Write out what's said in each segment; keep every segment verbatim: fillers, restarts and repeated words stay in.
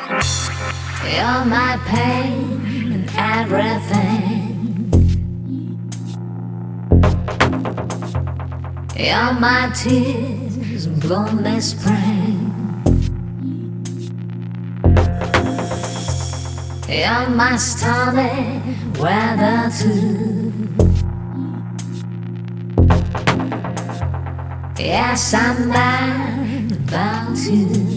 You're my pain and everything. You're my tears and lonely spring. You're my stormy weather too. Yes, I'm mad about you.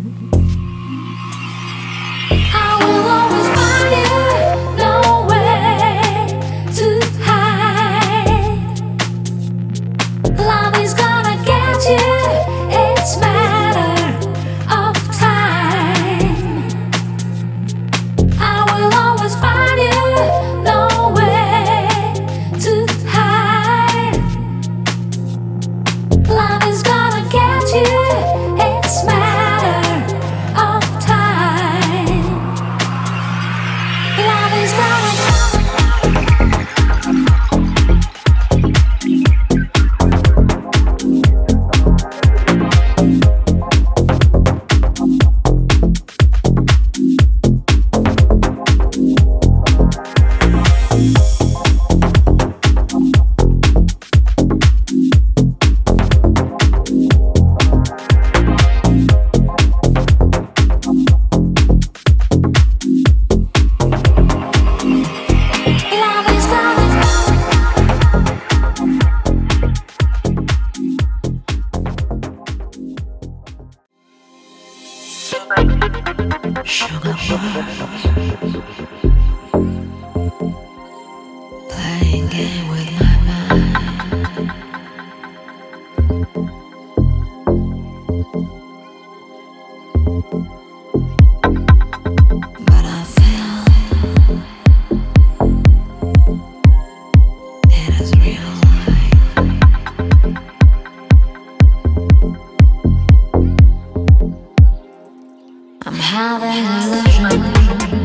I will always find you, no way to hide. Love is gonna get you, it's matter of time. I will always find you, no way to hide. Love is gonna get you, it's matter of time. Love is gonna playing game with my mind. But I feel it is real life. I'm having illusions.